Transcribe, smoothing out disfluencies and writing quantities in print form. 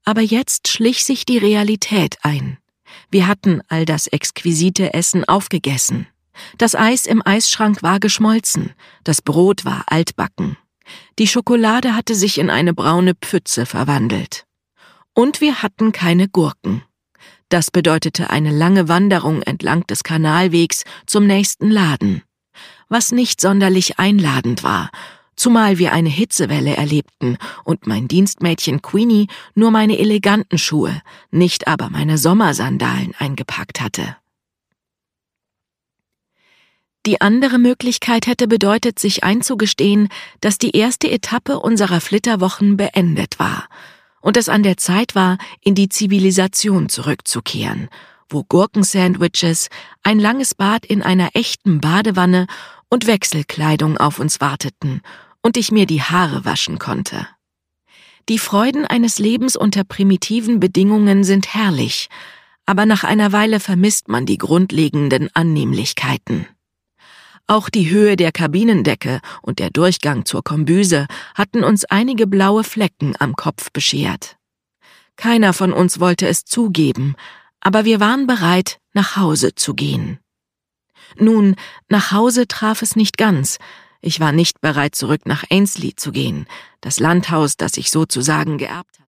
Aber jetzt schlich sich die Realität ein. Wir hatten all das exquisite Essen aufgegessen. Das Eis im Eisschrank war geschmolzen, das Brot war altbacken. Die Schokolade hatte sich in eine braune Pfütze verwandelt. Und wir hatten keine Gurken. Das bedeutete eine lange Wanderung entlang des Kanalwegs zum nächsten Laden, was nicht sonderlich einladend war, zumal wir eine Hitzewelle erlebten und mein Dienstmädchen Queenie nur meine eleganten Schuhe, nicht aber meine Sommersandalen eingepackt hatte. Die andere Möglichkeit hätte bedeutet, sich einzugestehen, dass die erste Etappe unserer Flitterwochen beendet war und es an der Zeit war, in die Zivilisation zurückzukehren, wo Gurkensandwiches, ein langes Bad in einer echten Badewanne und Wechselkleidung auf uns warteten und ich mir die Haare waschen konnte. Die Freuden eines Lebens unter primitiven Bedingungen sind herrlich, aber nach einer Weile vermisst man die grundlegenden Annehmlichkeiten. Auch die Höhe der Kabinendecke und der Durchgang zur Kombüse hatten uns einige blaue Flecken am Kopf beschert. Keiner von uns wollte es zugeben, aber wir waren bereit, nach Hause zu gehen. Nun, nach Hause traf es nicht ganz. Ich war nicht bereit, zurück nach Ainslie zu gehen, das Landhaus, das ich sozusagen geerbt hatte.